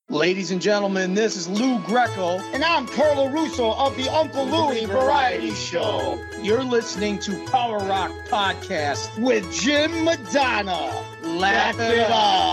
Ladies and gentlemen, this is Lou Greco. And I'm Carlo Russo of the Uncle Louie Variety Show. You're listening to Power Rock Podcast with Jim Madonna. Laugh it up.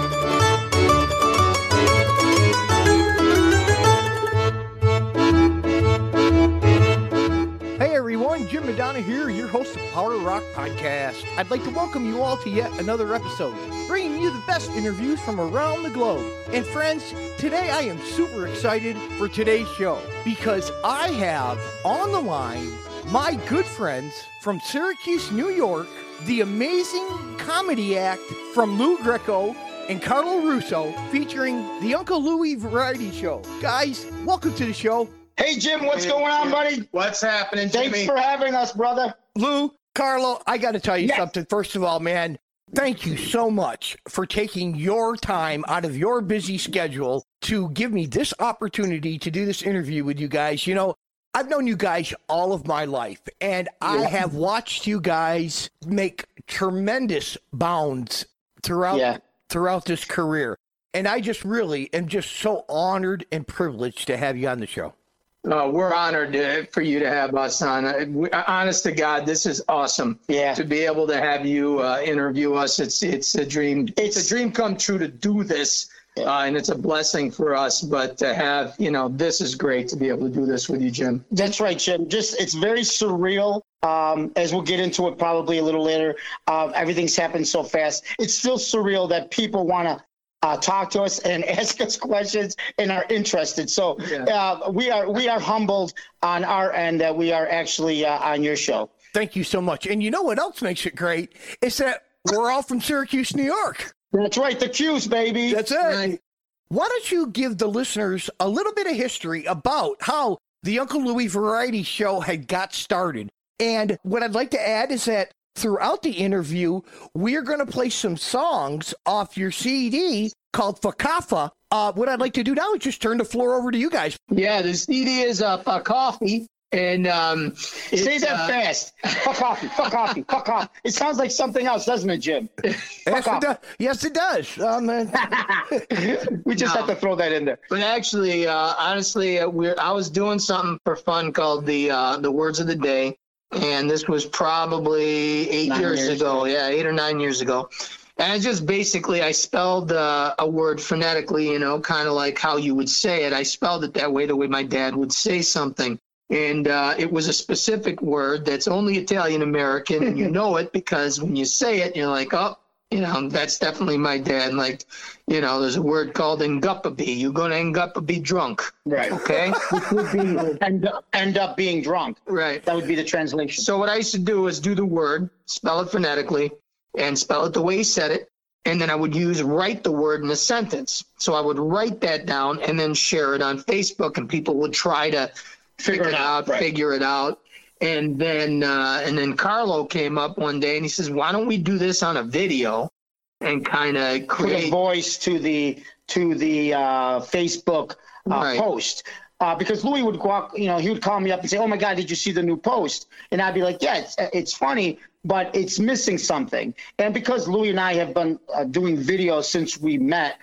Hey everyone, Jim Madonna here, your host of Power Rock Podcast. I'd like to welcome you all to yet another episode, bringing you the best interviews from around the globe. And friends, today I am super excited for today's show because I have on the line my good friends from Syracuse, New York, the amazing comedy act from Lou Greco and Carlo Russo, featuring the Uncle Louie Variety Show. Guys, welcome to the show. Hey, Jim, what's going on, buddy? What's happening, Jimmy? Thanks for having us, brother. Lou, Carlo, I got to tell you something. First of all, man, thank you so much for taking your time out of your busy schedule to give me this opportunity to do this interview with you guys. You know, I've known you guys all of my life, and I have watched you guys make tremendous bounds throughout this career. And I just really am just so honored and privileged to have you on the show. We're honored for you to have us on. Honest to God, this is awesome. Yeah. To be able to have you interview us, it's a dream. It's a dream come true to do this, and it's a blessing for us. But to have, this is great to be able to do this with you, Jim. That's right, Jim. It's very surreal. As we'll get into it probably a little later. Everything's happened so fast. It's still surreal that people want to talk to us and ask us questions and are interested. So we are humbled on our end that we are actually on your show. Thank you so much. And you know what else makes it great? It's that we're all from Syracuse, New York. That's right. The Q's, baby. That's it. Right. Why don't you give the listeners a little bit of history about how the Uncle Louie Variety Show had got started? And what I'd like to add is that throughout the interview, we're going to play some songs off your CD called Fakafa. What I'd like to do now is just turn the floor over to you guys. Yeah, the CD is Coffee. And say that fast. Fuck off. It sounds like something else, doesn't it, Jim? Yes, it does. We just have to throw that in there. But actually, honestly, I was doing something for fun called the Words of the Day. And this was probably 8 years ago. Yeah, 8 or 9 years ago. And just basically, I spelled a word phonetically, kind of like how you would say it. I spelled it that way, the way my dad would say something. And it was a specific word that's only Italian-American, and you know it because when you say it, you're like, oh, that's definitely my dad. And like, there's a word called enguppabee. You're going to enguppabee drunk. Right. Okay? Which would be end up being drunk. Right. That would be the translation. So what I used to do is do the word, spell it phonetically, and spell it the way he said it. And then I would write the word in a sentence. So I would write that down and then share it on Facebook, and people would try to figure it out. And then Carlo came up one day and he says, why don't we do this on a video and kind of create put a voice to the Facebook post. Because Louis would go out, he would call me up and say, oh my God, did you see the new post? And I'd be like, yeah, it's funny, but it's missing something. And because Louis and I have been doing videos since we met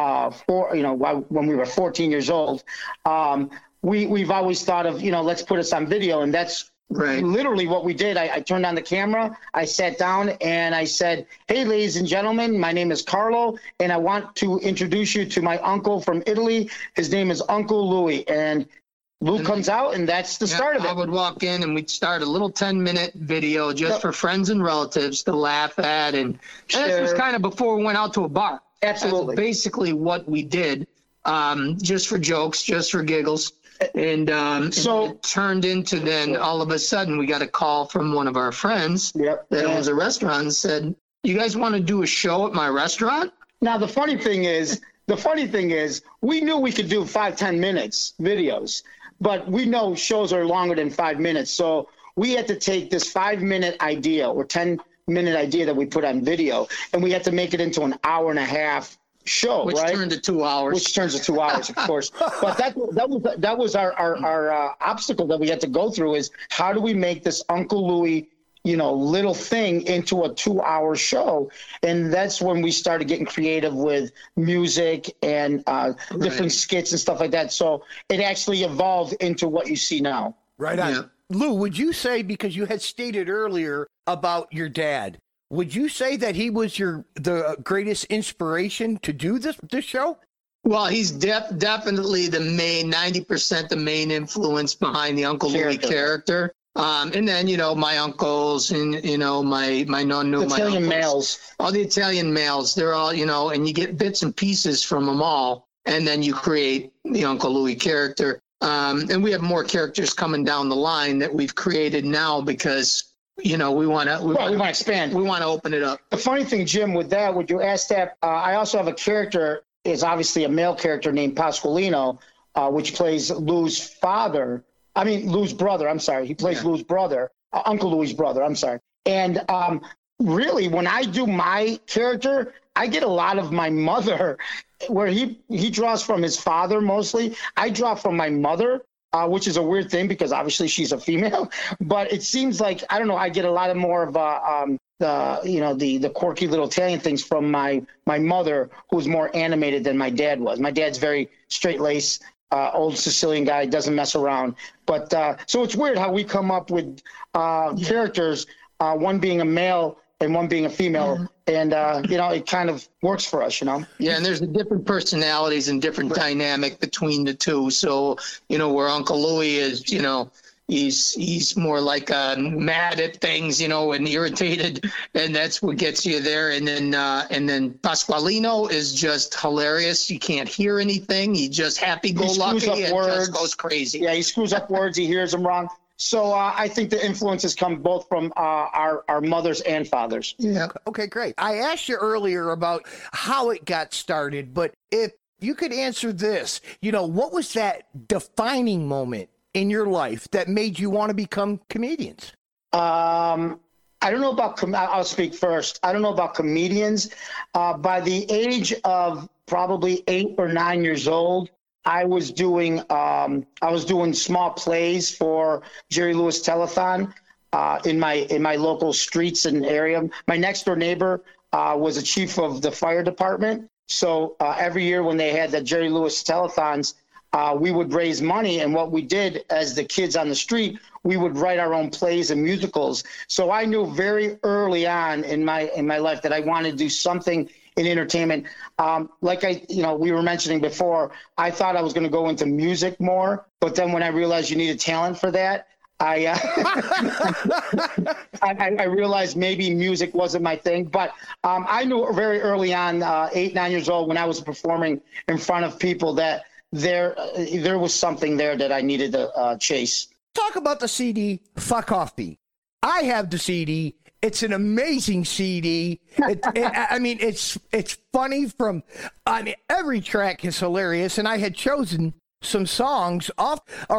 when we were 14 years old, we've always thought of, let's put us on video. And that's literally what we did. I turned on the camera, I sat down and I said, hey, ladies and gentlemen, my name is Carlo, and I want to introduce you to my uncle from Italy. His name is Uncle Louie. And Lou comes out, and that's the start of it. I would walk in and we'd start a little 10-minute video just for friends and relatives to laugh at. And this was kind of before we went out to a bar. Absolutely. That's basically what we did, just for jokes, just for giggles. And so it turned into then all of a sudden we got a call from one of our friends that was a restaurant and said, you guys want to do a show at my restaurant? Now, the funny thing is, we knew we could do 5-10 minutes videos, but we know shows are longer than 5 minutes. So we had to take this 5-minute idea or 10-minute idea that we put on video, and we had to make it into an hour and a half show, which turned to 2 hours. Which turns to 2 hours, of course. But that was our obstacle that we had to go through is how do we make this Uncle Louie little thing into a 2-hour show. And that's when we started getting creative with music and different skits and stuff like that. So it actually evolved into what you see now. Right on. Yeah. Lou, would you say, because you had stated earlier about your dad, would you say that he was the greatest inspiration to do this show? Well, he's definitely the main 90% the main influence behind the Uncle Louie character. And then, my uncles and, my nonno, my Italian uncles, males. all the Italian males, they're all, and you get bits and pieces from them all. And then you create the Uncle Louie character. And we have more characters coming down the line that we've created now because, we want to expand. We want to open it up. The funny thing, Jim, with that, would you ask that? I also have a character, is obviously a male character named Pasqualino, which plays Lou's brother. I'm sorry. He plays Lou's brother, Uncle Louie's brother. I'm sorry. And really, when I do my character, I get a lot of my mother, where he draws from his father mostly. I draw from my mother, which is a weird thing because obviously she's a female. But it seems like, I don't know, I get a lot of more of the quirky little Italian things from my mother, who's more animated than my dad was. My dad's very straight-laced, old Sicilian guy, doesn't mess around. But so it's weird how we come up with characters, one being a male and one being a female, and it kind of works for us, Yeah, and there's the different personalities and different dynamic between the two. So, where Uncle Louie is, he's more like mad at things, and irritated, and that's what gets you there. And then Pasqualino is just hilarious. You can't hear anything. He's just happy-go-lucky and just goes crazy. Yeah, he screws up words. He hears them wrong. So I think the influences come both from our mothers and fathers. Yeah. Okay, great. I asked you earlier about how it got started, but if you could answer this, what was that defining moment in your life that made you want to become comedians? I don't know about, I'll speak first. I don't know about comedians. By the age of probably 8 or 9 years old, I was doing small plays for Jerry Lewis Telethon in my local streets and area. My next door neighbor was a chief of the fire department. So every year when they had the Jerry Lewis Telethons, we would raise money. And what we did as the kids on the street, we would write our own plays and musicals. So I knew very early on in my life that I wanted to do something in entertainment. Like we were mentioning before, I thought I was going to go into music more, but then when I realized you needed talent for that, I realized maybe music wasn't my thing. But I knew very early on, 8, 9 years old, when I was performing in front of people, that there was something there that I needed to chase. Talk about the CD, Fuck Off Me. I have the CD. It's an amazing CD. It's funny every track is hilarious. And I had chosen some songs off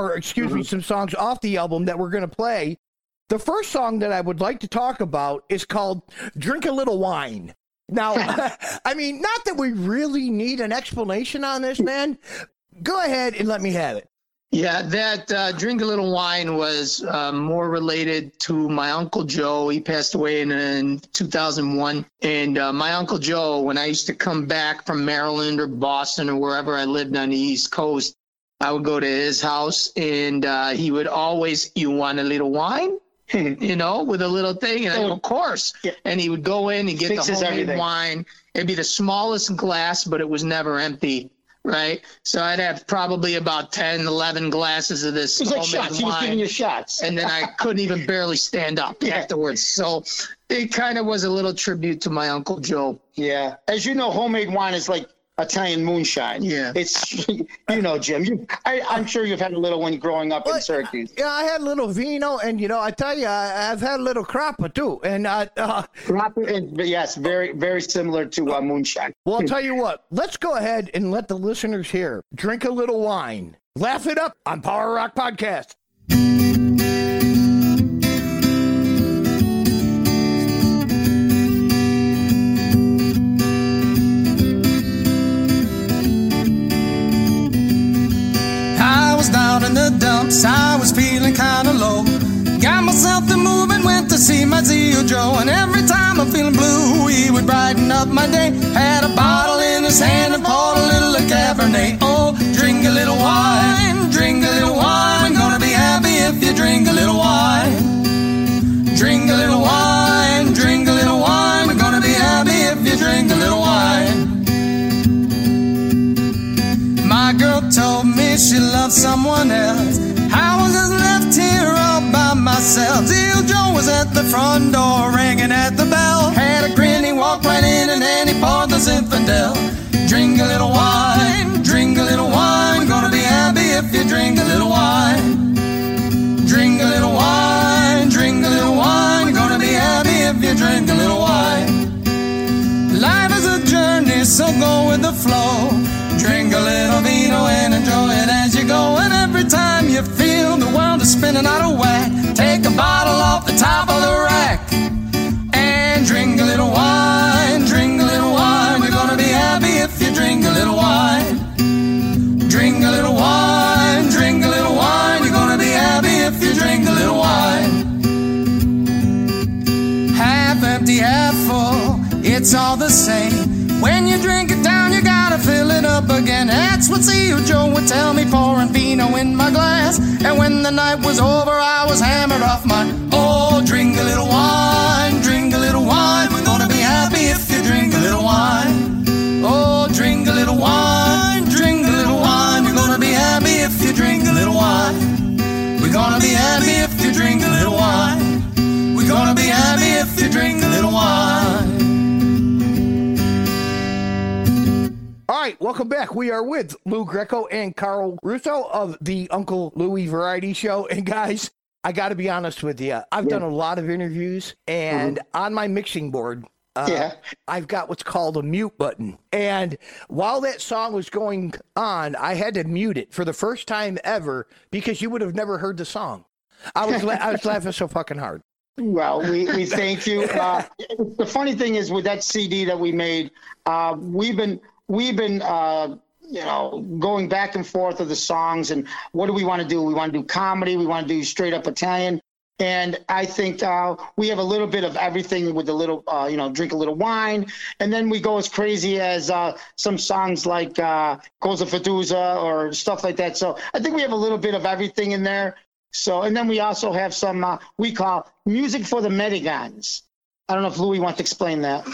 the album that we're going to play. The first song that I would like to talk about is called Drink a Little Wine. Now, not that we really need an explanation on this, man. Go ahead and let me have it. Yeah, that Drink a Little Wine was more related to my Uncle Joe. He passed away in 2001. And my Uncle Joe, when I used to come back from Maryland or Boston or wherever I lived on the East Coast, I would go to his house and he would always, "You want a little wine?" With a little thing. And I go, "Of course." Yeah. And he would go in and get the homemade wine. It'd be the smallest glass, but it was never empty. Right. So I'd have probably about 10, 11 glasses of this. It was like shots. He was giving you shots. And then I couldn't even barely stand up afterwards. So it kind of was a little tribute to my Uncle Joe. Yeah. As you know, homemade wine is like Italian moonshine. Yeah. It's, Jim, I'm sure you've had a little one growing up in Syracuse. Yeah, I had a little vino, and, I tell you, I've had a little crappa, too. And crappa, yes, very, very similar to moonshine. Well, I'll tell you what, let's go ahead and let the listeners hear Drink a Little Wine. Laugh it up on Power Rock Podcast. Down in the dumps, I was feeling kinda low. Got myself to move and went to see my Zio Joe. And every time I'm feeling blue, he would brighten up my day. Had a bottle in his hand and poured a little Cabernet. Oh, drink a little wine, drink a little wine. Gonna be happy if you drink a little wine. Drink a little wine, drink a little wine. We're gonna be happy if you drink a little wine. My girl told me she loved someone else. I was just left here all by myself. Zio Joe was at the front door, ringing at the bell. Had a grin, he walked right in, and then he poured the Zinfandel. Drink a little wine, drink a little wine. We're gonna be happy if you drink a little wine. Drink a little wine, drink a little wine. We're gonna be happy if you drink a little wine. Life is a journey, so go with the flow. Drink a little vino and enjoy it as you go. And every time you feel the world is spinning out of whack, take a bottle off the top of the rack and drink a little wine, drink a little wine. We're gonna be happy if you drink a little wine. Drink a little wine, drink a little wine. You're gonna be happy if you drink a little wine. Half empty, half full, it's all the same. When you drink it down, you gotta fill it up again. That's what Zio Joe would tell me, pouring vino in my glass. And when the night was over, I was hammered off my, oh, drink a little wine, drink a little wine. We're gonna be happy if you drink a little wine. Oh, drink a little wine, drink a little wine. You're gonna be happy if you drink a little wine. We're gonna be happy if you drink a little wine. We're gonna be happy if you drink a little wine. All right, welcome back. We are with Lou Greco and Carl Russo of the Uncle Louie Variety Show. And guys, I got to be honest with you. I've done a lot of interviews, and on my mixing board, I've got what's called a mute button. And while that song was going on, I had to mute it for the first time ever because you would have never heard the song. I was laughing so fucking hard. Well, we thank you. The funny thing is with that CD that we made, we've been going back and forth of the songs and what do we want to do? We want to do comedy. We want to do straight up Italian. And I think we have a little bit of everything with a little, drink a little wine. And then we go as crazy as some songs like Cosa Fiducia or stuff like that. So I think we have a little bit of everything in there. So, and then we also have some we call music for the Medigans. I don't know if Louie wants to explain that.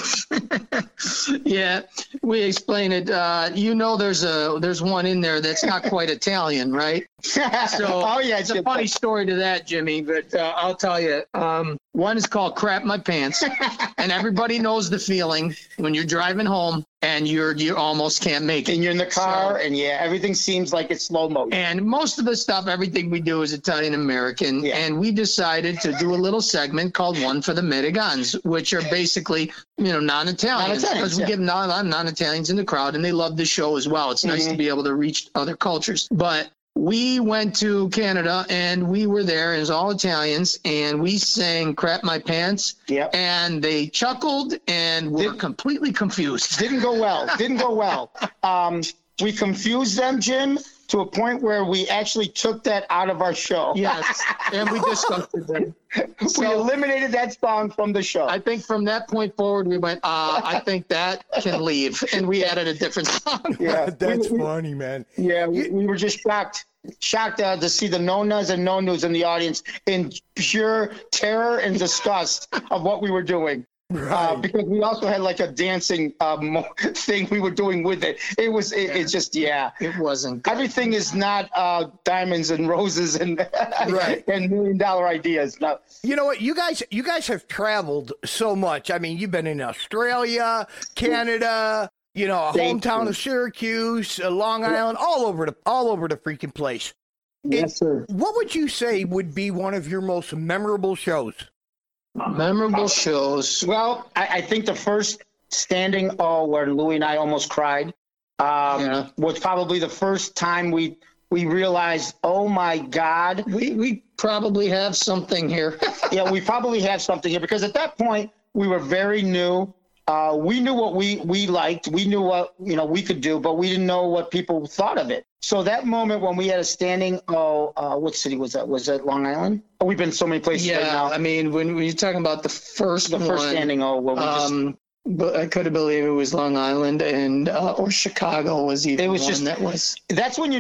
Yeah, we explain it. There's one in there that's not quite Italian, right? So it's a funny story to that, Jimmy, but I'll tell you. One is called Crap My Pants, and everybody knows the feeling when you're driving home and you almost can't make it. And you're in the car, and everything seems like it's slow motion. And most of the stuff, everything we do is Italian American, and we decided to do a little segment called One for the Medigans, which are basically, non-Italians, because we get a lot of non-Italians in the crowd, and they love the show as well. It's nice to be able to reach other cultures. But we went to Canada, and we were there, and it was all Italians, and we sang Crap My Pants, and they chuckled and were completely confused. Didn't go well. We confused them, Jim, to a point where we actually took that out of our show. Yes, and we discussed it. We eliminated that song from the show. I think from that point forward, we went, I think that can leave. And we added a different song. Yeah, that's funny, man. Yeah, we were just shocked to see the nonas and nonus in the audience in pure terror and disgust of what we were doing. Right. Because we also had like a dancing thing we were doing with it. It wasn't good. Everything is not diamonds and roses and and $1 million ideas. No. You know what? You guys have traveled so much. I mean, you've been in Australia, Canada, a hometown of Syracuse, Long Island, all over the freaking place. Yes, sir. What would you say would be one of your most memorable shows? Memorable shows. Well, I think the first standing where Louie and I almost cried was probably the first time we realized, oh my God, we probably have something here. Yeah, we probably have something here because at that point we were very new. we knew what we liked. We knew what, we could do, but we didn't know what people thought of it. So that moment when we had a standing, what city was that? Was that Long Island? Oh, we've been so many places right now. I mean, when you're talking about the first standing, but I couldn't believe it was Long Island and or Chicago was even That's when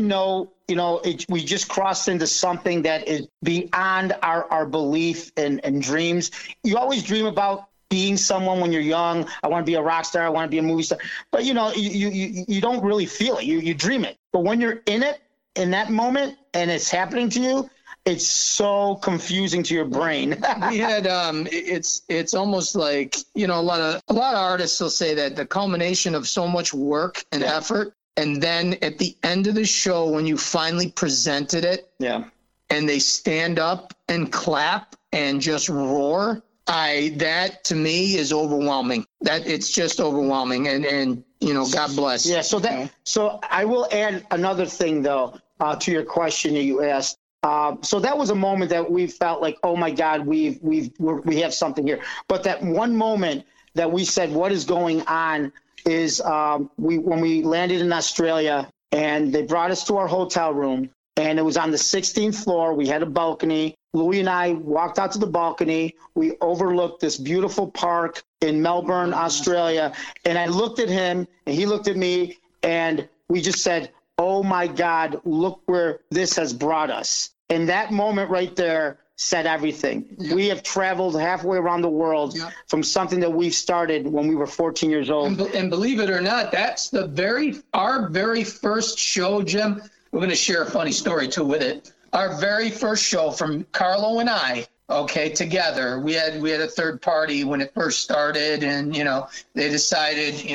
we just crossed into something that is beyond our belief and dreams. You always dream about being someone when you're young. I want to be a rock star. I want to be a movie star. But, you don't really feel it. You dream it. But when you're in it, in that moment, and it's happening to you, it's so confusing to your brain. We had it's almost like, a lot of artists will say that the culmination of so much work and effort, and then at the end of the show when you finally presented it, and they stand up and clap and just roar, that to me is overwhelming. That it's just overwhelming, and God bless. Yeah. So I will add another thing though to your question that you asked. So that was a moment that we felt like, oh my God, we have something here. But that one moment that we said, what is going on, is when we landed in Australia and they brought us to our hotel room, and it was on the 16th floor. We had a balcony. Louis and I walked out to the balcony. We overlooked this beautiful park in Melbourne, Australia. And I looked at him and he looked at me, and we just said, oh my God, look where this has brought us. And that moment right there said everything. Yep. We have traveled halfway around the world from something that we started when we were 14 years old. And believe it or not, that's our very first show, Jim. We're going to share a funny story too with it. Our very first show from Carlo and I, together. We had a third party when it first started, and they decided, he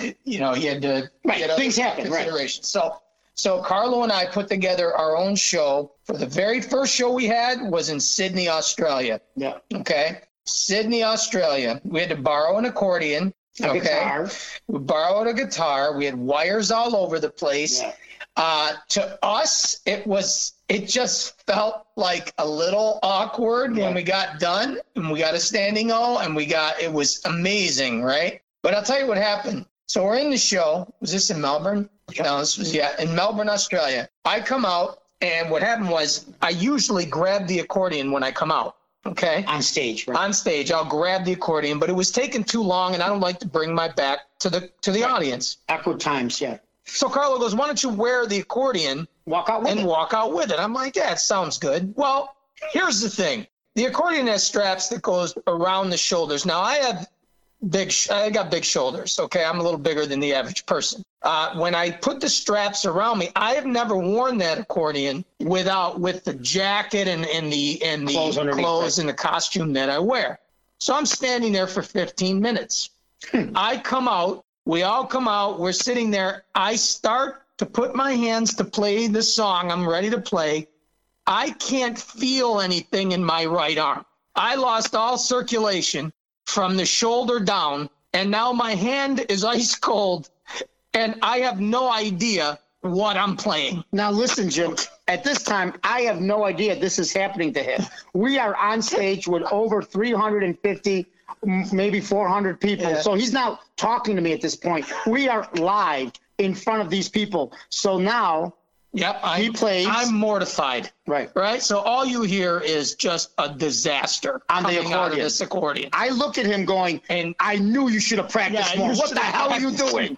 had to get things happen, considerations. Right. So Carlo and I put together our own show. For the very first show we had was in Sydney, Australia. Yeah. Okay. Sydney, Australia. We had to borrow an accordion. A guitar. We borrowed a guitar. We had wires all over the place. Yeah. To us, it just felt like a little awkward when we got done, and we got a standing O, and it was amazing, right? But I'll tell you what happened. So we're in the show. Was this in Melbourne? No, this was, in Melbourne, Australia. I come out, and what happened was I usually grab the accordion when I come out. Okay. On stage, right? On stage, I'll grab the accordion, but it was taking too long, and I don't like to bring my back to the audience. Awkward times, yeah. So Carlo goes, why don't you wear the accordion walk out with it? I'm like, yeah, it sounds good. Well, here's the thing. The accordion has straps that goes around the shoulders. Now, I got big shoulders, okay? I'm a little bigger than the average person. When I put the straps around me, I have never worn that accordion with the jacket and the clothes and the costume that I wear. So I'm standing there for 15 minutes. I come out. We all come out. We're sitting there. I start to put my hands to play the song I'm ready to play. I can't feel anything in my right arm. I lost all circulation from the shoulder down, and now my hand is ice cold, and I have no idea what I'm playing. Now listen, Jim, at this time, I have no idea this is happening to him. We are on stage with over 350, maybe 400 people. Yeah. So he's not talking to me at this point. We are live in front of these people. So now he plays. I'm mortified. Right. So all you hear is just a disaster on the accordion. Out of this accordion. I look at him going, and I knew you should have practiced more. What the hell are you doing?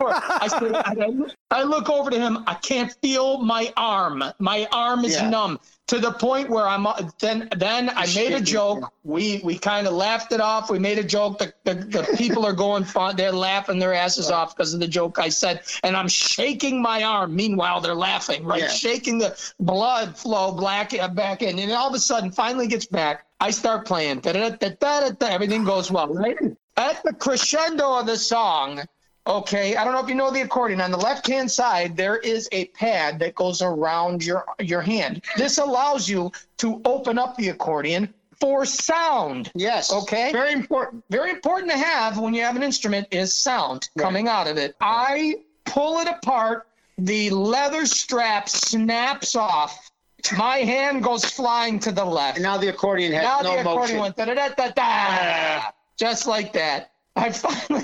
I look over to him. I can't feel my arm. My arm is numb. To the point where then I made a joke. We kind of laughed it off. We made a joke. The people are going fun. They're laughing their asses off because of the joke I said. And I'm shaking my arm. Meanwhile, they're laughing, right? Yeah. Shaking the blood flow back in. And all of a sudden, finally gets back. I start playing. Everything goes well, right? At the crescendo of the song, okay, I don't know if you know the accordion. On the left-hand side, there is a pad that goes around your hand. This allows you to open up the accordion for sound. Yes. Okay? Very important. Very important to have when you have an instrument is sound coming out of it. I pull it apart. The leather strap snaps off. My hand goes flying to the left. And now the accordion has no motion. Now the accordion went da-da-da-da-da. Just like that. I've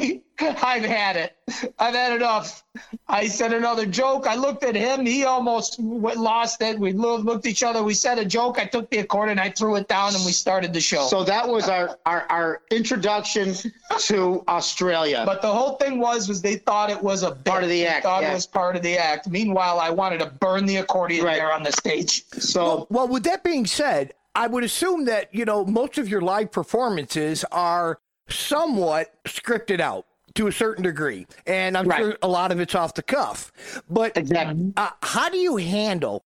had it. I've had enough. I said another joke. I looked at him. He almost lost it. We looked at each other. We said a joke. I took the accordion. I threw it down, and we started the show. So that was our introduction to Australia. But the whole thing was they thought it was a bit. Part of the act. They thought it was part of the act. Meanwhile, I wanted to burn the accordion there on the stage. So, well, with that being said, I would assume that, most of your live performances are somewhat scripted out to a certain degree. And I'm sure a lot of it's off the cuff. But how do you handle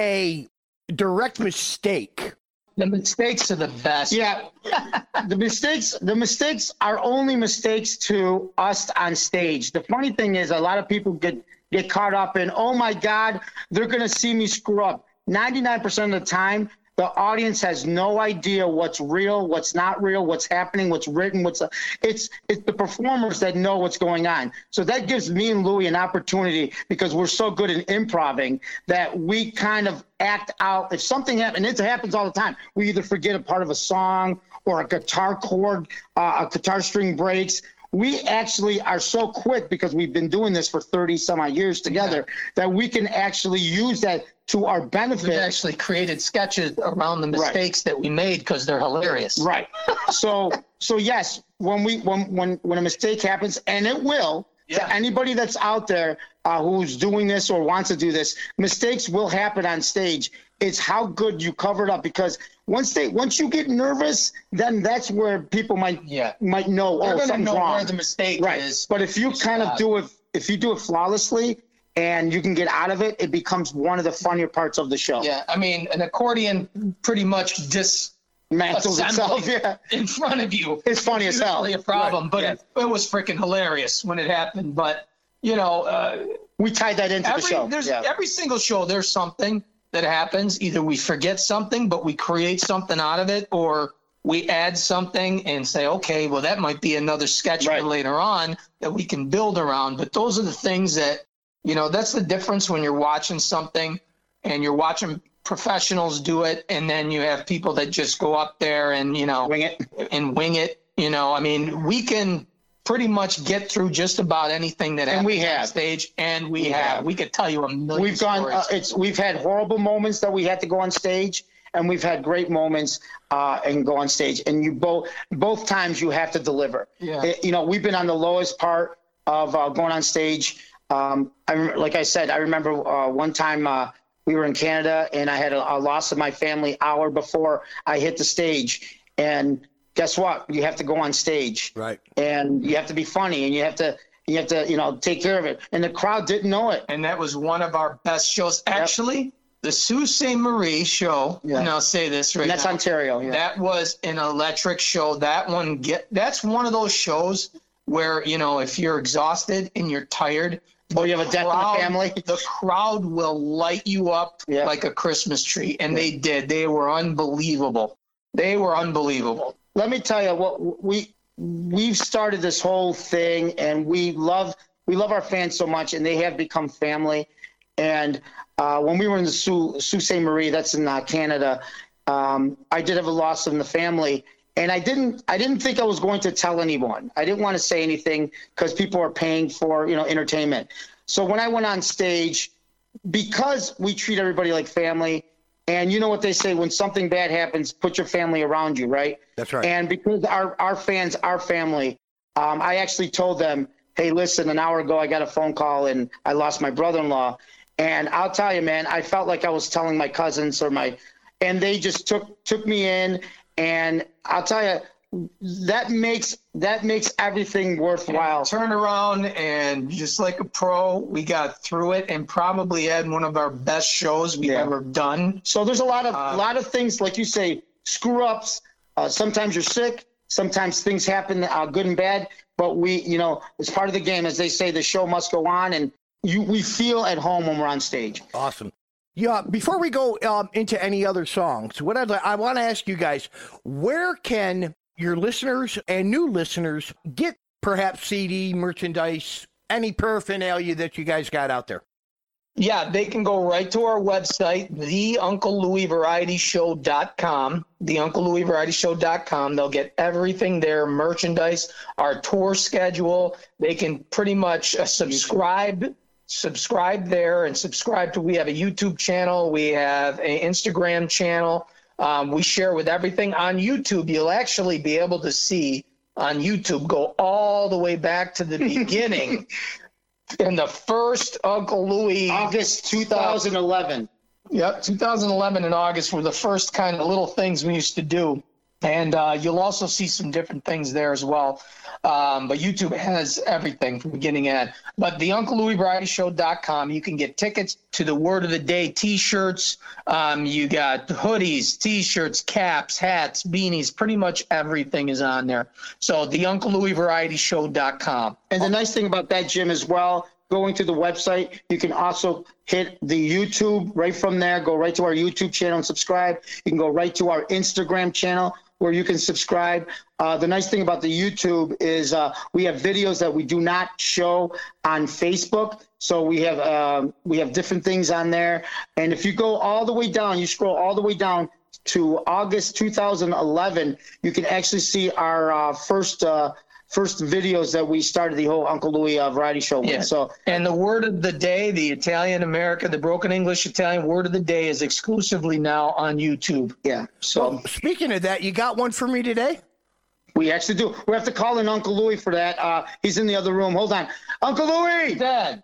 a direct mistake? The mistakes are the best. Yeah. The mistakes are only mistakes to us on stage. The funny thing is a lot of people get caught up in, oh my God, they're going to see me screw up. 99% of the time, the audience has no idea what's real, what's not real, what's happening, what's written, it's the performers that know what's going on. So that gives me and Louie an opportunity, because we're so good at improvising, that we kind of act out. If something happens, and it happens all the time, we either forget a part of a song or a guitar chord, a guitar string breaks. We actually are so quick, because we've been doing this for 30 some odd years together, that we can actually use that to our benefit. We've actually created sketches around the mistakes that we made, because they're hilarious. Right. So yes, when a mistake happens, and it will, to anybody that's out there who's doing this or wants to do this, mistakes will happen on stage. It's how good you cover it up, because once you get nervous, then that's where people might know, something's wrong. Where the mistake is. But if you do it flawlessly, and you can get out of it, it becomes one of the funnier parts of the show. Yeah, I mean, an accordion pretty much dismantles itself in front of you. It's funny as hell. It's really a problem, but it was freaking hilarious when it happened. But, we tied that into the show. Every single show, there's something that happens. Either we forget something, but we create something out of it, or we add something and say, okay, well, that might be another sketch for later on that we can build around. But those are the things that, that's the difference when you're watching something and you're watching professionals do it, and then you have people that just go up there and, wing it. I mean, we can pretty much get through just about anything that happens on stage, and we could tell you a million stories. We've had horrible moments that we had to go on stage, and we've had great moments and go on stage. And you both times you have to deliver. Yeah. We've been on the lowest part of going on stage. Like I said, I remember one time we were in Canada, and I had a loss of my family hour before I hit the stage. And guess what? You have to go on stage, right? And you have to be funny, and you have to take care of it. And the crowd didn't know it. And that was one of our best shows, actually. The Sault Ste. Marie show, and I'll say this right now. That's Ontario. Yeah. That was an electric show. That's one of those shows where, if you're exhausted and you're tired, you have a death in the family, the crowd will light you up like a Christmas tree. And they did. They were unbelievable. Let me tell you what we've started this whole thing, and we love our fans so much, and they have become family. And when we were in the Sault Ste. Marie, that's in Canada, I did have a loss in the family, and I didn't think I was going to tell anyone. I didn't want to say anything, because people are paying for entertainment. So when I went on stage, because we treat everybody like family, and you know what they say, when something bad happens, put your family around you, right? That's right. And because our fans are family, I actually told them, hey, listen, an hour ago I got a phone call and I lost my brother-in-law. And I'll tell you, man, I felt like I was telling my cousins and they just took me in. And I'll tell you, that makes everything worthwhile. And turn around, and just like a pro, we got through it and probably had one of our best shows we've ever done. So there's a lot of things, like you say, screw ups. Sometimes you're sick. Sometimes things happen, good and bad. But it's part of the game. As they say, the show must go on, and we feel at home when we're on stage. Awesome. Yeah, before we go into any other songs, I want to ask you guys, where can your listeners and new listeners get perhaps CD, merchandise, any paraphernalia that you guys got out there? Yeah, they can go right to our website, theunclelouisvarietyshow.com, theunclelouisvarietyshow.com. They'll get everything there, merchandise, our tour schedule. They can pretty much subscribe there and subscribe to, we have a YouTube channel, we have an Instagram channel. We share with everything on YouTube. You'll actually be able to see on YouTube, go all the way back to the beginning. In the first Uncle Louie. August 2011. Yep, 2011 in August were the first kind of little things we used to do. And you'll also see some different things there as well. But YouTube has everything from beginning to end. But the UncleLouisVarietyShow.com, you can get tickets to the Word of the Day T-shirts. You got hoodies, T-shirts, caps, hats, beanies. Pretty much everything is on there. So the UncleLouisVarietyShow.com. And the nice thing about that, Jim, as well, going to the website, you can also hit the YouTube right from there. Go right to our YouTube channel and subscribe. You can go right to our Instagram channel where you can subscribe. The nice thing about the YouTube is we have videos that we do not show on Facebook. So we have different things on there. And if you go all the way down, you scroll all the way down to August 2011, you can actually see our first videos that we started the whole Uncle Louie variety show with. Yeah. So, and the word of the day, the Italian American, the broken English Italian word of the day is exclusively now on YouTube. yeah. So Well, speaking of that, you got one for me today? we actually do. We have to call in Uncle Louie for that. He's in the other room. Hold on. Uncle Louie! Dad.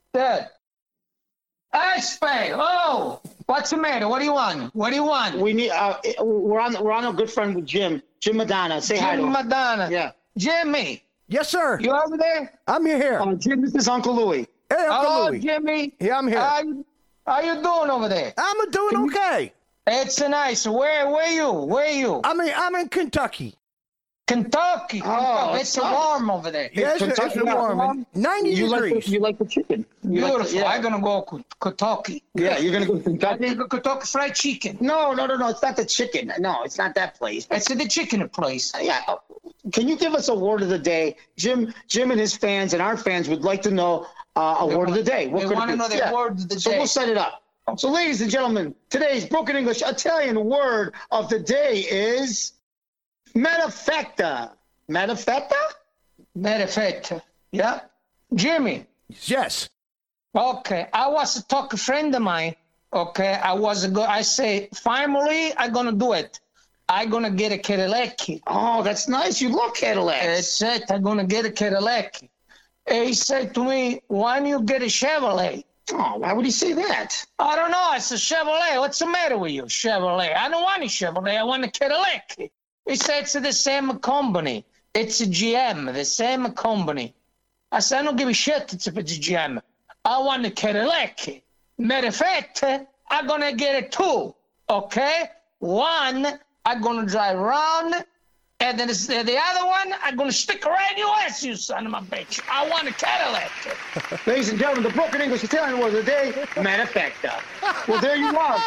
Aspe, oh, what's the matter? What do you want? We need, we're on a good friend with Jim Madonna. Say hi to Jim him. Madonna. Yeah. Jimmy, Yes, sir. you over there? I'm here. Jim, this is Uncle Louie. Hey, Uncle Hello, Louie. Jimmy. Yeah, I'm here. How you doing over there? I'm doing okay. It's nice. Where you? I'm in Kentucky. Kentucky. Oh, It's nice. warm over there. Yes, Kentucky, it's yeah. warm. 90 You degrees. like the chicken. Beautiful. I'm gonna go to Kentucky. Yeah, you're gonna go to I Kentucky. think Kentucky Fried Chicken. No, it's not the chicken. No, it's not that place. It's the chicken place. Yeah. Can you give us a word of the day? Jim and his fans and our fans would like to know a word of the day. What They could it want to be? know the Yeah. word of the So day. we'll set it up. So, ladies and gentlemen, today's broken English Italian word of the day is metafecta. Metafecta? Metafetta. Yeah. Jimmy. Yes. Okay. I was talk a friend of mine. Okay. I say, finally, I'm gonna do it. I'm gonna get a Cadillac. Oh, that's nice. You love Cadillacs. That's it. I'm gonna get a Cadillac. He said to me, why don't you get a Chevrolet? Oh, why would he say that? I don't know. It's a Chevrolet. What's the matter with you, Chevrolet? I don't want a Chevrolet. I want a Cadillac. He said it's the same company. It's a GM, the same company. I said, I don't give a shit if it's a GM. I want a Cadillac. Matter of fact, I'm going to get it two, okay? One, I'm going to drive around, and then the other one, I'm going to stick right in your ass, you son of a bitch. I want a Cadillac. Ladies and gentlemen, the broken English Italian word of the day, metafecta. Well, there you are.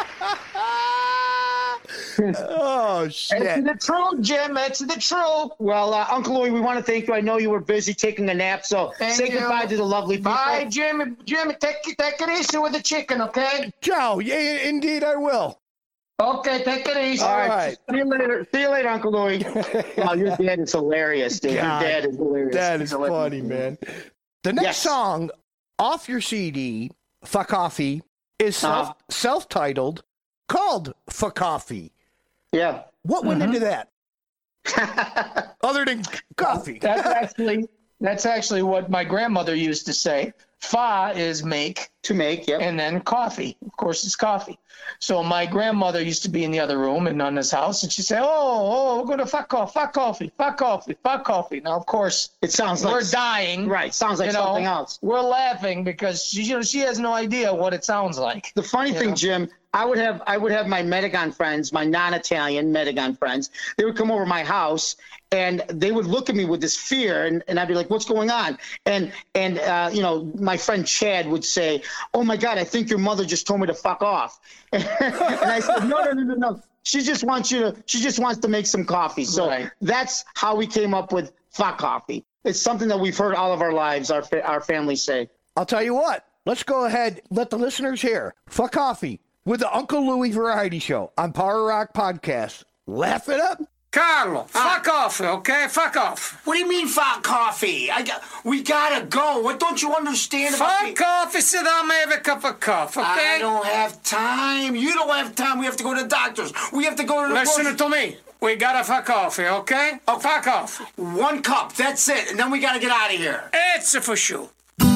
Oh, It's shit. the truth, Jim. It's the truth. Well, Uncle Louie, we want to thank you. I know you were busy taking a nap, so Thank say you. goodbye to the lovely people. Bye, Jimmy. Jimmy, take it easy with the chicken, okay? Ciao. Yeah, indeed, I will. Okay, take it easy. All right. See you later. See you later, Uncle Louie. Wow, your dad is hilarious, dude. God, Your dad is hilarious. That is He's hilarious. funny, man. The next Yes. song off your CD, For Coffee, is self-titled, called For Coffee. Yeah. What went into that? Other than coffee. That's actually what my grandmother used to say. Fa is make, To make, yep. and then coffee. Of course, it's coffee. So my grandmother used to be in the other room in Nana's house, and she'd say, we're going to fuck coffee. Now, of course, It sounds like we're dying. Right. Sounds like you know, something else. We're laughing because she has no idea what it sounds like. The funny thing, know? Jim, I would have my Medegon friends, my non-Italian Medegon friends. They would come over to my house and they would look at me with this fear, and I'd be like, "What's going on?" And my friend Chad would say, "Oh my God, I think your mother just told me to fuck off." And I said, "No. She just wants to make some coffee." So Right. that's how we came up with fuck coffee. It's something that we've heard all of our lives. Our families say. I'll tell you what. let's go ahead, let the listeners hear. Fuck Coffee with the Uncle Louie Variety Show on Power Rock Podcast. Laugh it up. Carlo, fuck off, okay? Fuck off. What do you mean, fuck coffee? We gotta go. What don't you understand about me? Fuck coffee, sit down, have a cup of coffee, okay? I don't have time. You don't have time. We have to go to the doctors. We have to go to the Listen to me. We gotta fuck coffee, okay? Oh, fuck off. 1 cup, that's it. And then we gotta get out of here. It's for sure.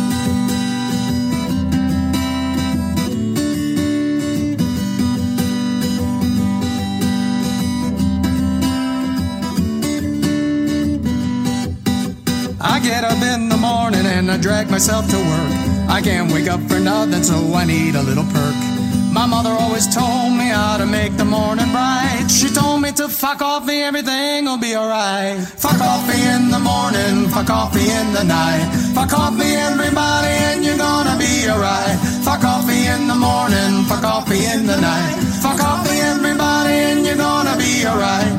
I get up in the morning and I drag myself to work. I can't wake up for nothing, so I need a little perk. My mother always told me how to make the morning bright. She told me to fuck coffee, everything will be alright. Fuck coffee in the morning, fuck coffee in the night. Fuck coffee, everybody, and you're gonna be alright. Fuck coffee in the morning, fuck coffee in the night. Fuck coffee, everybody, and you're gonna be alright.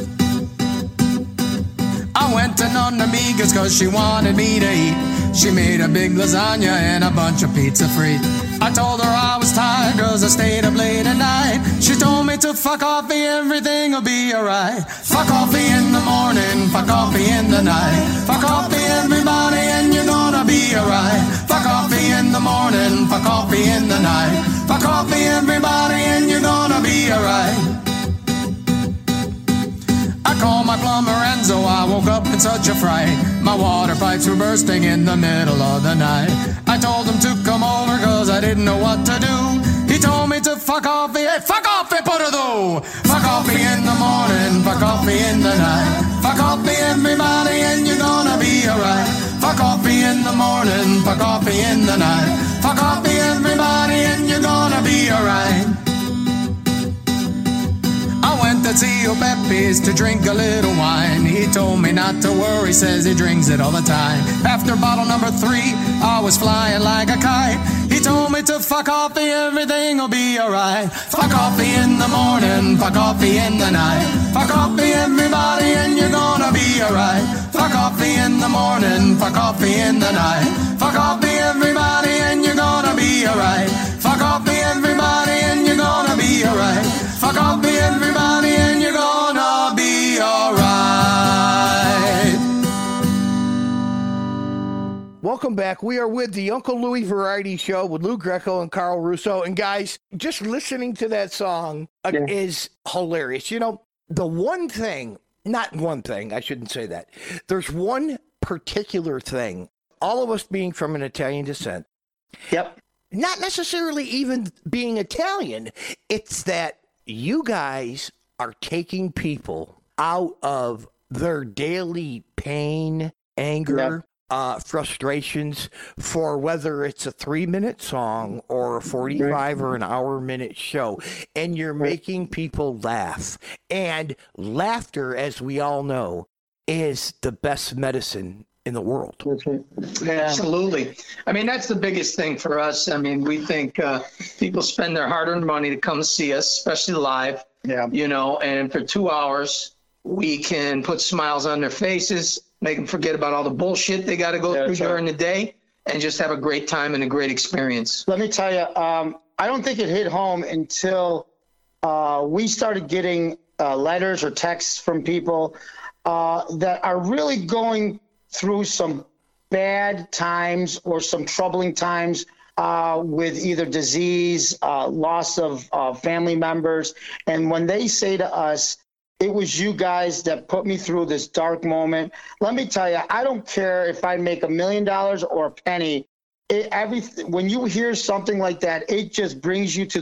I went to Nonna Miga's cause she wanted me to eat. She made a big lasagna and a bunch of pizza free. I told her I was tired cause I stayed up late at night. She told me to fuck coffee, everything will be alright. Fuck coffee in the morning, fuck coffee in the night. Fuck coffee, everybody, and you're gonna be alright. Fuck coffee in the morning, fuck coffee in the night. Fuck coffee, everybody, and you're gonna be alright. I called my plumber Enzo, I woke up in such a fright. My water pipes were bursting in the middle of the night. I told him to come over cause I didn't know what to do. He told me to fuck off, hey, fuck off, Purudu. Fuck coffee in the morning, fuck coffee in the night. Fuck coffee, everybody, and you're gonna be alright. Fuck coffee in the morning, fuck coffee in the night. Fuck coffee, everybody, and you're gonna be alright. I went to Tio Pepe's to drink a little wine. He told me not to worry, says he drinks it all the time. After bottle number 3, I was flying like a kite. He told me to fuck coffee, everything will be alright. Fuck coffee in the morning, fuck coffee in the night. Fuck coffee, everybody, and you're gonna be alright. Fuck coffee in the morning, fuck coffee in the night. Fuck coffee, everybody, and you're gonna be alright. Fuck coffee, everybody, and you're gonna be alright. Fuck coffee, everybody, and you're gonna be alright. Welcome back. We are with the Uncle Louie Variety Show with Lou Greco and Carl Russo. And guys, just listening to that song is hilarious. You know, the one thing, not one thing, I shouldn't say that. There's one particular thing, all of us being from an Italian descent. Yep. Not necessarily even being Italian. It's that you guys are taking people out of their daily pain, anger, frustrations for whether it's a 3-minute song or a 45 or an hour-minute show, and you're making people laugh. And laughter, as we all know, is the best medicine in the world. Absolutely. I mean, that's the biggest thing for us. I mean, we think people spend their hard-earned money to come see us, especially live. Yeah. You know, and for 2 hours, we can put smiles on their faces, make them forget about all the bullshit they got to go through during the day, and just have a great time and a great experience. Let me tell you, I don't think it hit home until we started getting letters or texts from people that are really going through some bad times or some troubling times with either disease, loss of family members. And when they say to us, it was you guys that put me through this dark moment. Let me tell you, I don't care if I make $1 million or a penny. When you hear something like that, it just brings you to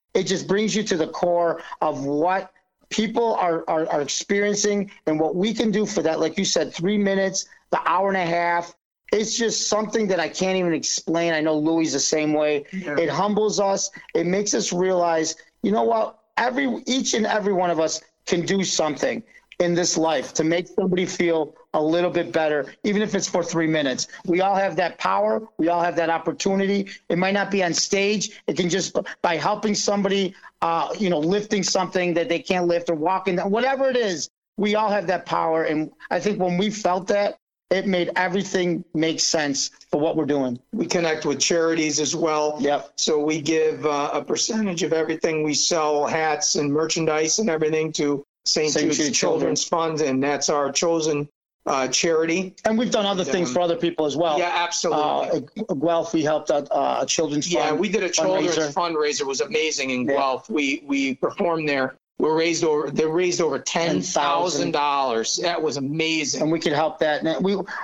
the core of what people are experiencing and what we can do for that. Like you said, 3 minutes, the hour and a half. It's just something that I can't even explain. I know Louie's the same way. Yeah. It humbles us. It makes us realize, you know what? Each and every one of us can do something in this life to make somebody feel a little bit better, even if it's for 3 minutes. We all have that power. We all have that opportunity. It might not be on stage. It can just by helping somebody, lifting something that they can't lift or walking, whatever it is, we all have that power. And I think when we felt that, it made everything make sense for what we're doing. We connect with charities as well. Yep. So we give a percentage of everything we sell, hats and merchandise and everything, to St. Jude's Children's Fund, and that's our chosen charity. And we've done other things for other people as well. Yeah, absolutely. Guelph, we helped out a children's fund. Yeah, we did a children's fundraiser. It was amazing in Guelph. We performed there. They raised over $10,000. That was amazing. And we could help that. And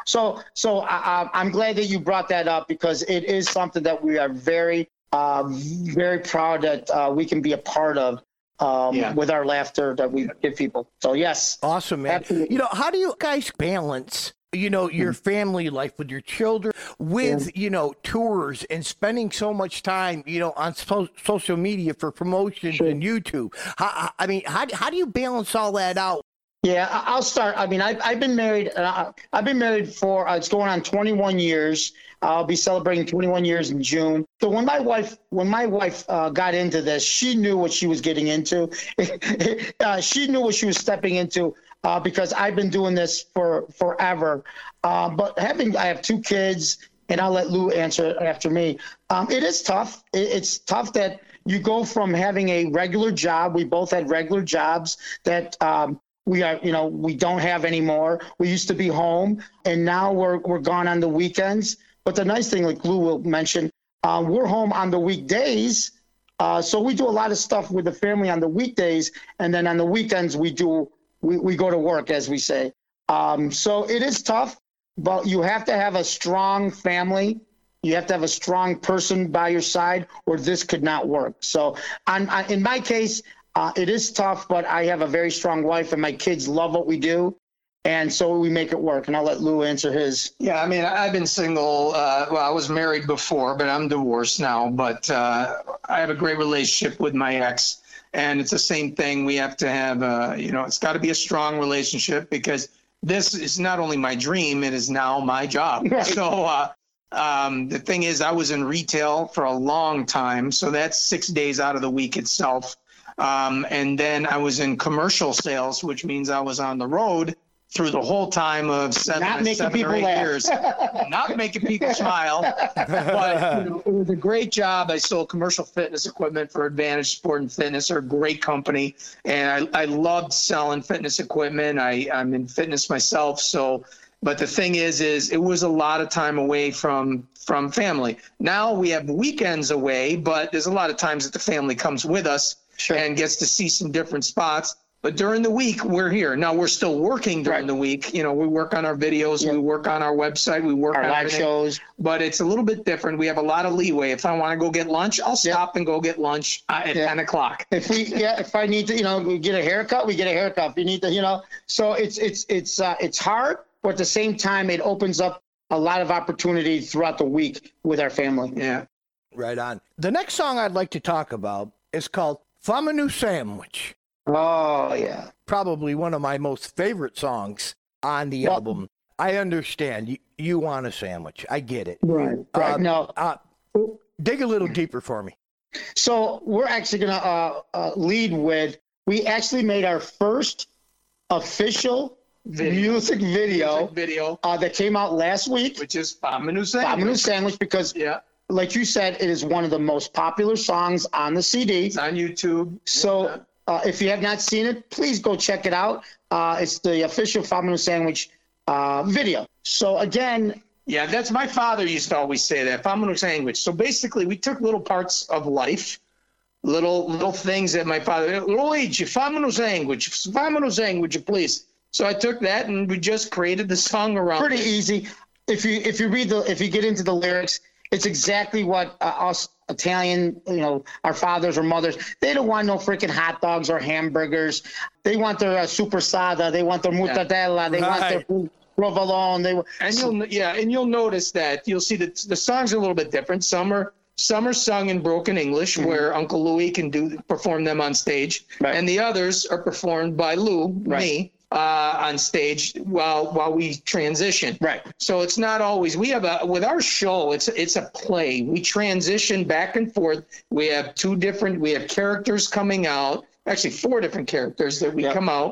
I'm glad that you brought that up, because it is something that we are very, very proud that we can be a part of. With our laughter that we give people. So yes. Awesome, man. Absolutely. How do you guys balance, your family life with your children with, tours and spending so much time, on social media for promotions and YouTube? How do you balance all that out? Yeah, I'll start. I mean, I've been married. I've been married for it's going on 21 years. I'll be celebrating 21 years in June. So when my wife got into this, she knew what she was getting into. She knew what she was stepping into, because I've been doing this for forever. But I have 2 kids, and I'll let Lou answer after me. It is tough. It's tough that you go from having a regular job. We both had regular jobs that. We don't have anymore. We used to be home, and now we're gone on the weekends. But the nice thing, like Lou will mention, we're home on the weekdays. So we do a lot of stuff with the family on the weekdays, and then on the weekends we go to work, as we say. So it is tough, but you have to have a strong family. You have to have a strong person by your side, or this could not work. So in my case, it is tough, but I have a very strong wife, and my kids love what we do. And so we make it work. And I'll let Lou answer his. Yeah, I mean, I've been single. I was married before, but I'm divorced now. But I have a great relationship with my ex. And it's the same thing. We have to have, it's got to be a strong relationship, because this is not only my dream, it is now my job. Right. So the thing is, I was in retail for a long time. So that's 6 days out of the week itself. And then I was in commercial sales, which means I was on the road through the whole time of 7 or 8 years, not making people smile. But it was a great job. I sold commercial fitness equipment for Advantage Sport and Fitness, or a great company. And I loved selling fitness equipment. I'm in fitness myself. So, but the thing is it was a lot of time away from family. Now we have weekends away, but there's a lot of times that the family comes with us. Sure. And gets to see some different spots. But during the week, we're here. Now, we're still working during the week. We work on our videos. We work on our website. We work on live shows. But it's a little bit different. We have a lot of leeway. If I want to go get lunch, I'll stop and go get lunch at 10 o'clock. If I need to, get a haircut, we get a haircut. If you need to, So it's hard, but at the same time, it opens up a lot of opportunity throughout the week with our family. Yeah. Right on. The next song I'd like to talk about is called Famanu Sandwich. Oh, yeah. Probably one of my most favorite. On the album. I understand. You want a sandwich. I get it. Right. Dig a little deeper for me. So we're actually going to lead with, we actually made our first official music video that came out last week. Which is Famanu Sandwich. Famanu Sandwich, because... Yeah. Like you said, it is one of the most popular songs on the CD. It's on YouTube. So if you have not seen it, please go check it out. It's the official Famanu Sandwich video. So again... Yeah, that's my father used to always say that, Famanu Sandwich. So basically, we took little parts of life, little things that my father... Luigi, Famanu Sandwich, please. So I took that, and we just created the song around Pretty easy. If you get into the lyrics... It's exactly what us Italian, our fathers or mothers, they don't want no freaking hot dogs or hamburgers. They want their supersada. They want their mortadella. They want their provolone. And you'll notice that you'll see that the songs are a little bit different. Some are sung in broken English, where Uncle Louie can perform them on stage, and the others are performed by Lou, me. On stage while we transition. Right. So it's not always, with our show, it's a play. We transition back and forth. We have characters coming out, actually 4 different characters that we come out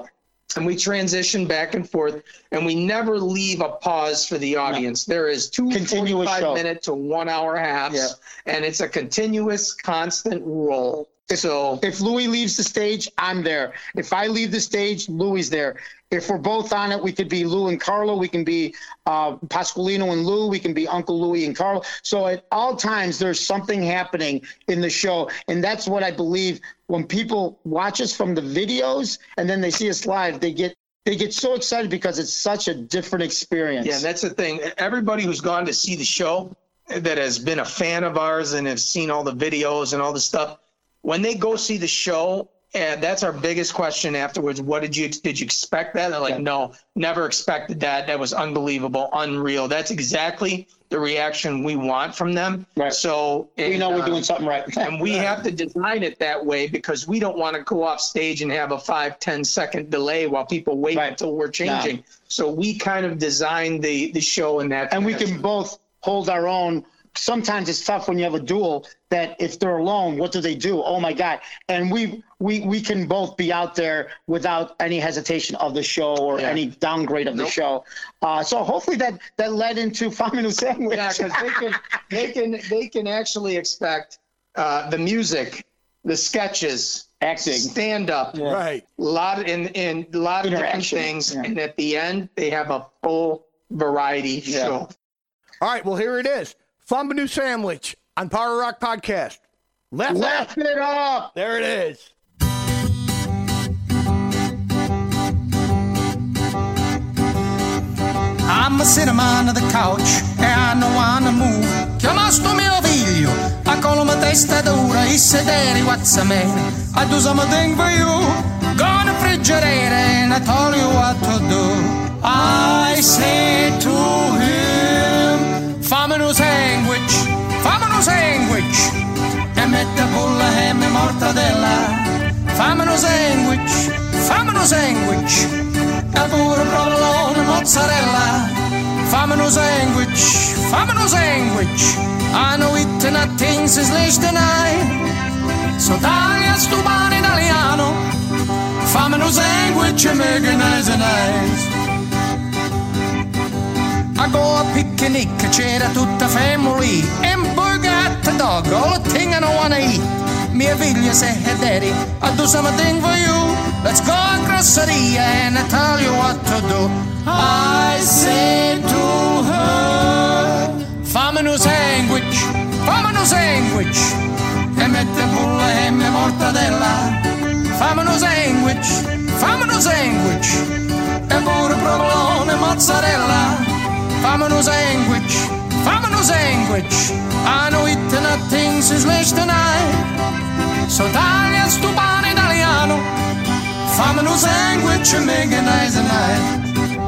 and we transition back and forth, and we never leave a pause for the audience. There is two Continuous 45-minute to 1 hour halves, and it's a continuous, constant roll. So if Louis leaves the stage, I'm there. If I leave the stage, Louis there. If we're both on it, we could be Lou and Carlo. We can be Pasqualino and Lou. We can be Uncle Louis and Carlo. So at all times, there's something happening in the show. And that's what I believe when people watch us from the videos and then they see us live, they get so excited because it's such a different experience. Yeah, that's the thing. Everybody who's gone to see the show that has been a fan of ours and have seen all the videos and all the stuff, when they go see the show, and that's our biggest question afterwards. Did you expect that? They're like, no, never expected that. That was unbelievable, unreal. That's exactly the reaction we want from them. Right. So we know we're doing something right. And we have to design it that way because we don't want to go off stage and have a 5-10 second delay while people wait until we're changing. No. So we kind of design the show in that. And we can both hold our own. Sometimes it's tough when you have a duel that if they're alone, what do they do? Oh my God. And we can both be out there without any hesitation of the show or any downgrade of the show. So hopefully that led into Faminu Sandwich. Yeah, because they can actually expect the music, the sketches, acting, stand up, right? A lot of different things, and at the end they have a full variety show. All right, well here it is. Faminu Sandwich on Power Rock Podcast. Left it up. There it is. I'm sitting on the couch e I don't wanna move. Chiamato mio figlio, a coloma testa dura, i sederi, what's a man? I do something for you. Go in the refrigerator and I tell you what to do. I say to him, Faminu Sandwich, Faminu Sandwich, e mette pulla e me mortadella. Faminu Sandwich, Faminu Sandwich, e pure provolone mozzarella. Faminu Sandwich, Faminu Sandwich, I know eating at things is late tonight. So taglia sto pane italiano, Faminu Sandwich e make nice and nice. I go a picnic, c'era tutta family, and burger at the dog, all the thing I don't wanna eat. Mia figlia say, hey daddy, I do something for you. Let's go a groceria and I tell you what to do. I say to her, Faminu Sandwich, Faminu Sandwich, e mette pulla e me mortadella. Faminu Sandwich, Faminu Sandwich, e pure provolone mozzarella. Faminu Sandwich, Faminu Sandwich, I know eating at things is late tonight. So taglia sto pane italiano, Faminu Sandwich and make it nice and nice.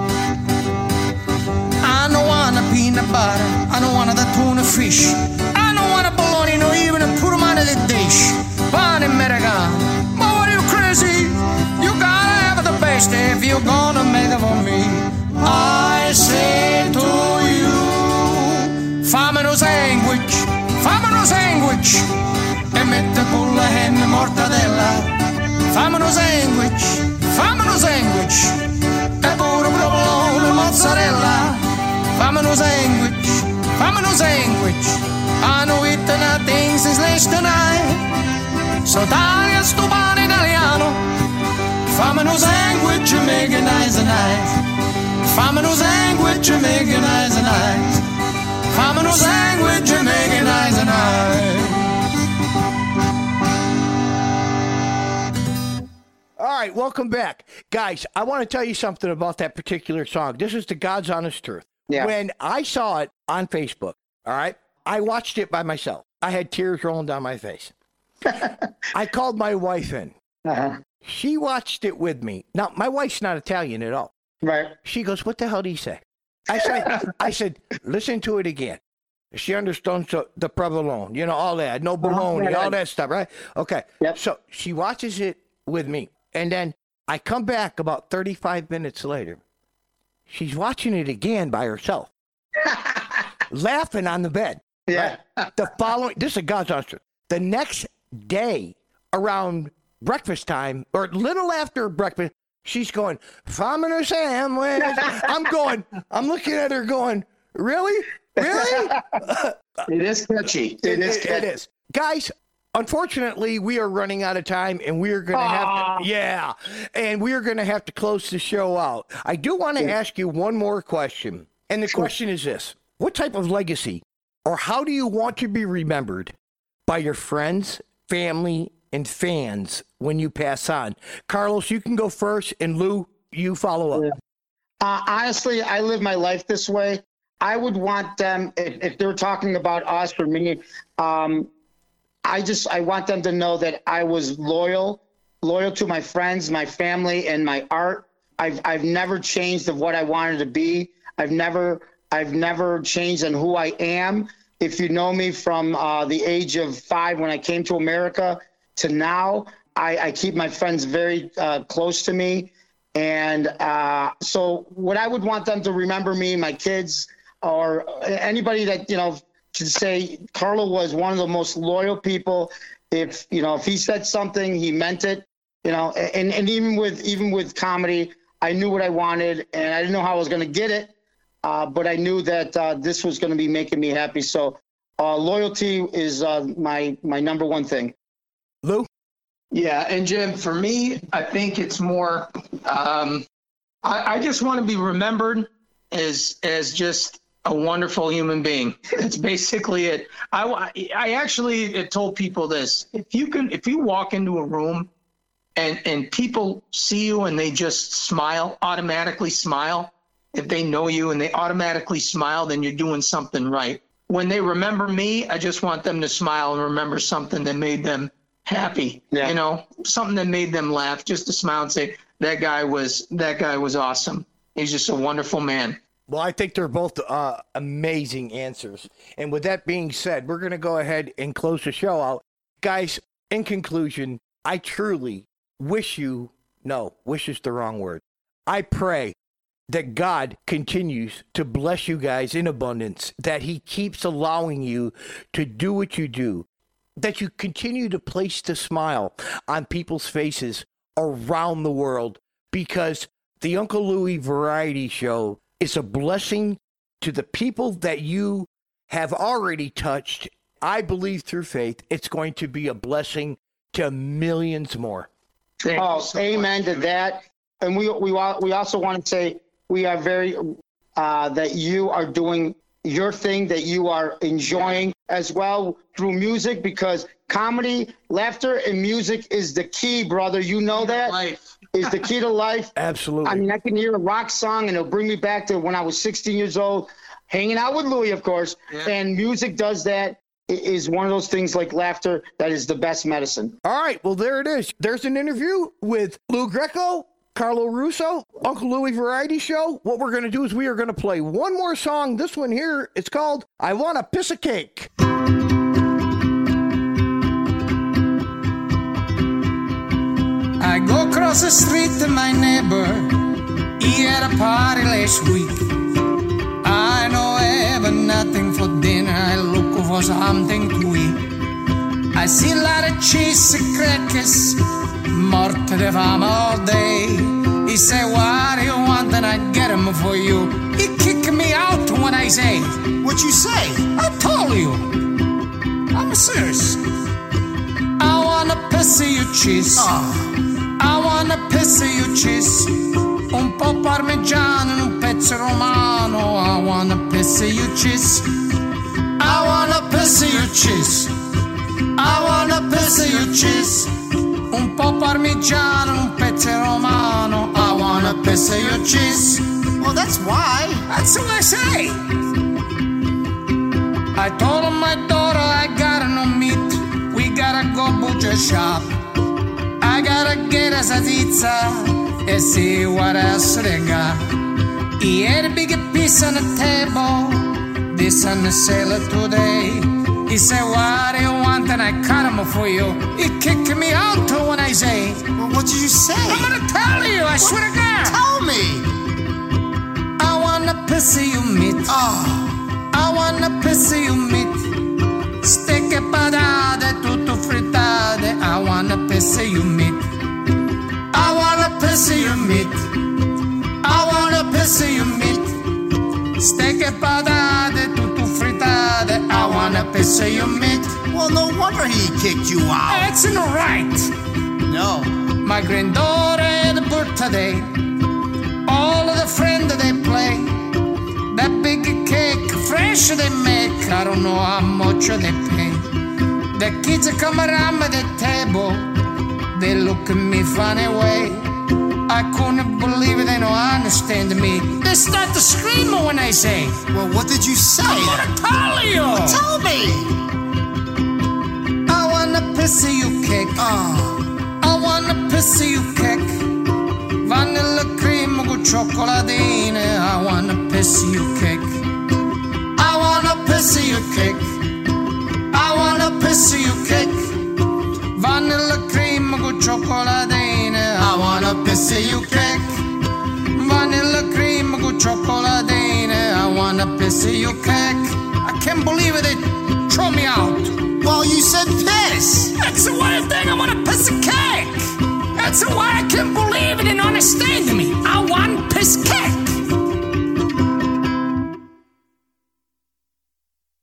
I don't want a peanut butter, I don't want the tuna fish, I don't want a bologna, no even a put 'em on the dish. Pane americano, but what are you crazy? You gotta have the best if you're gonna make it for me. I say to you, Faminu Sandwich, Faminu Sandwich, e mette pulla e mortadella. Faminu Sandwich, Faminu Sandwich, e pure provolone mozzarella. Faminu Sandwich, Faminu Sandwich, I know eating at things is late tonight. So taglia sto pane italiano, Faminu Sandwich and make it nice and nice. Faminu Sandwich and make it nice and nice. Faminu Sandwich and make it nice and nice. All right, welcome back. Guys, I want to tell you something about that particular song. This is the God's honest truth. Yeah. When I saw it on Facebook, all right, I watched it by myself. I had tears rolling down my face. I called my wife in. Uh-huh. She watched it with me. Now, my wife's not Italian at all. Right. She goes, what the hell did he say? I said, listen to it again. She understands the provolone, you know, all that, no bologna, all that stuff, right? Okay. Yep. So she watches it with me. And then I come back about 35 minutes later. She's watching it again by herself, laughing on the bed. Yeah. Right? This is God's honest truth. The next day around breakfast time, or little after breakfast, She's going, famine sandwich. I'm looking at her going, really? Really? It is catchy. It is. Guys, unfortunately, we are running out of time, and we are going to have to close the show out. I do want to ask you one more question, and the question is this. What type of legacy, or how do you want to be remembered by your friends, family, and fans when you pass on? Carlos, you can go first, and Lou, you follow up. Honestly, I live my life this way. I would want them, if they're talking about us or me, I want them to know that I was loyal to my friends, my family, and my art. I've never changed of what I wanted to be. I've never changed on who I am. If you know me from the age of 5 when I came to America to now, I keep my friends very close to me. And so what I would want them to remember me, my kids, or anybody that, should say Carlo was one of the most loyal people. If he said something, he meant it, and even with comedy, I knew what I wanted, and I didn't know how I was going to get it. But I knew that this was going to be making me happy. So loyalty is my number one thing. Lou? Yeah, and Jim, for me, I think it's more, I just want to be remembered as just a wonderful human being. That's basically it. I actually told people this. If you walk into a room and people see you and they just automatically smile, if they know you and they automatically smile, then you're doing something right. When they remember me, I just want them to smile and remember something that made them happy. Yeah. Something that made them laugh, just to smile and say, that guy was awesome. He's just a wonderful man. Well, I think they're both amazing answers. And with that being said, we're going to go ahead and close the show out. Guys, in conclusion, I truly wish is the wrong word. I pray that God continues to bless you guys in abundance, that he keeps allowing you to do what you do, that you continue to place the smile on people's faces around the world, because the Uncle Louie Variety Show is a blessing to the people that you have already touched. I believe through faith, it's going to be a blessing to millions more. Amen to that. And we also want to say we are very, that you are doing your thing, that you are enjoying as well through music, because comedy, laughter, and music is the key, brother. You know that? Life. Is the key to life. Absolutely. I mean, I can hear a rock song and it'll bring me back to when I was 16 years old, hanging out with Louie, of course. Yeah. And music does that. It is one of those things like laughter that is the best medicine. All right. Well, there it is. There's an interview with Lou Greco, Carlo Russo, Uncle Louie Variety Show. What we're going to do is we are going to play one more song. This one here, it's called I Want a Piece of Cake. I go across the street to my neighbor. He had a party last week. I know I have nothing for dinner. I look for something to eat. I see a lot of cheese and crackers, morte de fame all day. He say, what do you want? And I get him for you. He kick me out when I say, What you say? I told you. I'm serious. I want a piece of your cheese. I want a piece of your cheese. Un po' parmigiano, un pezzo romano. I want a piece of your cheese. I want a piece of your cheese. I want a piece of your cheese. Un po' parmigiano, un pezzo romano. I want a piece of your cheese. Well, that's why. That's what I say. I told my daughter I got no meat. We gotta go butcher shop. I gotta get us a pizza and see what else they got. He had a big piece on the table. This on the sale today. He said, what do you want? And I cut him for you. He kicked me out when I say. Well, what did you say? I'm gonna tell you, I swear to God. Tell me. I want a piece of your meat. I want a piece of your meat. Steak e patate, tutto frittate. I want a piece of your meat. I want a piece piss of your meat. I wanna piss of your meat. Steak e patate, tutto fritate. I wanna piss of your meat. Well, no wonder he kicked you out. That's not right. No. My granddaughter, the birthday. All of the friends they play. That big cake, fresh they make. I don't know how much they pay. The kids come around the table. They look at me funny way. I couldn't believe it, they don't understand me. They start to scream when I say, Well, what did you say? I'm gonna tell you. Tell me. I wanna piss you cake. I wanna piss you cake. Vanilla cream with chocolatine. I wanna piss you cake. I wanna piss you cake. I wanna piss you cake. Vanilla cream with chocolatine. I wanna piss you cake. Vanilla cream with chocolatine. I wanna piss you cake. I can't believe it. They throw me out. Well, you said piss. That's the one thing I want to piss a cake. That's why I